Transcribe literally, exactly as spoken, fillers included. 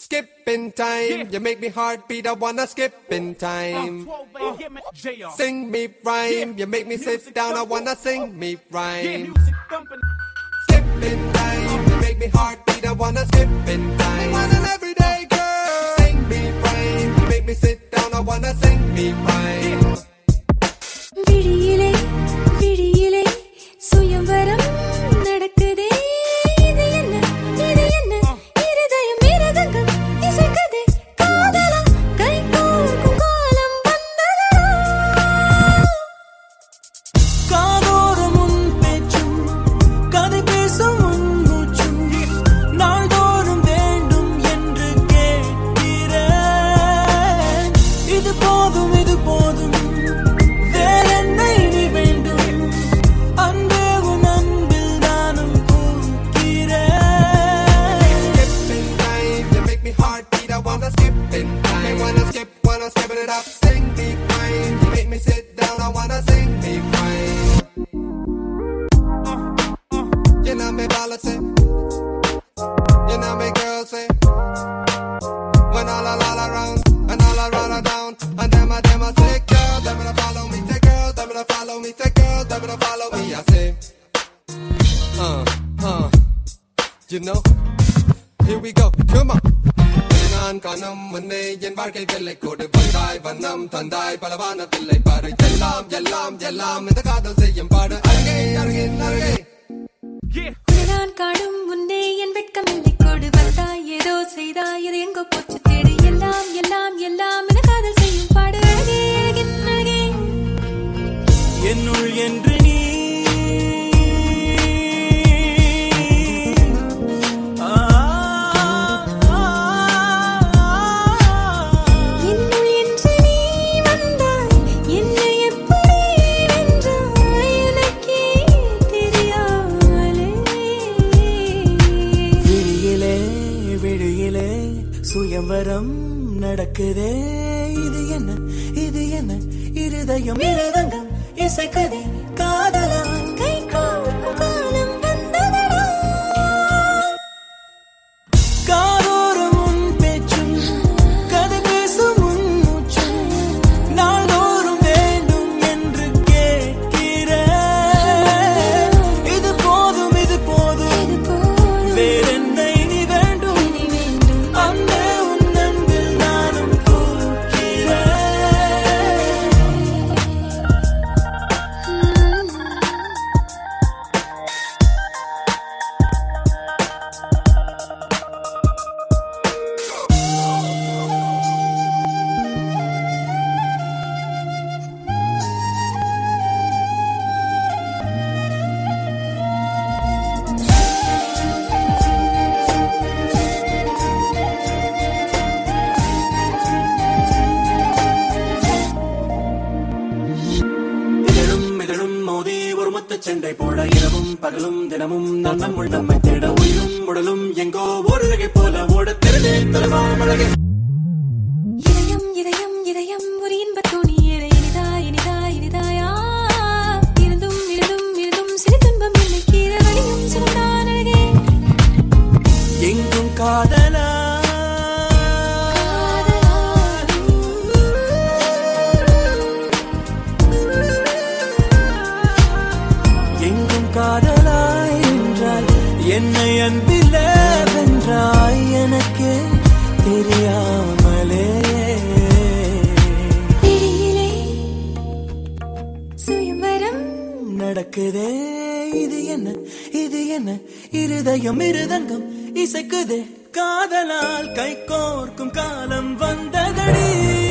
Skip in time, yeah. You make me heart beat, I wanna skip in time. Uh, uh, sing me rhyme, yeah. You make me sit down, I wanna sing me rhyme. Skip in time, you make me heart beat, I wanna skip in time. I want an everyday girl, sing me rhyme. You make me sit down, I wanna sing me rhyme. விழியிலே விழியிலே சுயம்வரம் நடக்குதே இது என்ன இது என்ன இருதயம் மிருதங்கம் இசைக்குதே காதலா கை கோர்க்கும் காலம் வந்ததா காதோறும் உன் பேச்சும் கதை பேசும் உன் மூச்சும் நாள்தோறும் வேண்டும் என்று கேட்கிறேன் இது போதும் இது போதும் Stepping it up, sing me fine. You make me sit down, I wanna sing me fine. Uh, uh, you know me ballad say, you know me girl say. When all I all around and all I roll down, and them a them a say, girl, them a follow me, say girl, them a follow me, say girl, them a follow me. I say, uh, uh, you know, here we go, come on. நான் காணும் முன்னே என் வாழ்க்கை வெள்ளை கோடு வந்தாய் வண்ணம் தந்தாய் பலவான பிள்ளை பாரு எல்லாம் எல்லாம் எல்லாம் இந்த காதல் செய்யும் பாடு அருகே அருகே அருகே நான் காணும் முன்னே என் வெட்கம் வெள்ளை கோடு வந்தாய் ஏதோ செய்தாய் இது எங்கோ போச்சு தேடு எல்லாம் எல்லாம் எல்லாம் இந்த காதல் செய்யும் பாடு அருகே அருகே அருகே என்னுள் என்று நீ சுயம்வரம் நடக்குதே இது என்ன இது என்ன இருதயம் மிருதங்கம் இசைக்குதே காதலா கை கோர்க்கும் காலம் வந்ததடா காதோறும் உன் பேச்சும் கதை பேசும் உன் மூச்சும் நாள்தோறும் வேண்டும் என்று கேட்கிறேன் இது போதும் இது போதும் வேறென்ன இனி வேண்டும் அந்த சண்டை போட இரவும் பகலும் தினமும் நான் நம் உள்ளம்மை தேட உயிரும் உடலும் எங்கோ ஒரு போல ஓட தெரிந்தே தருவாம் அழகே இதயம் இதயம் இதயம் ஒரு இன்பத் தோணி இனிதா இனிதா இனிதாயா இருந்தும் இருந்தும் இருந்தும் சிறு துன்பம் இல்லை கீர வழியும் சிறந்தான் அழகே எங்கும் காதலா காதலாய் என்றாய் என்னை அன்பிலே வென்றாய் எனக்கே தெரியாமலே விழியிலே சுயம்வரம் நடக்குதே இது என்ன இது என்ன இருதயம் மிருதங்கம் இசைக்குதே காதலால் கை கோர்க்கும் காலம் வந்ததடி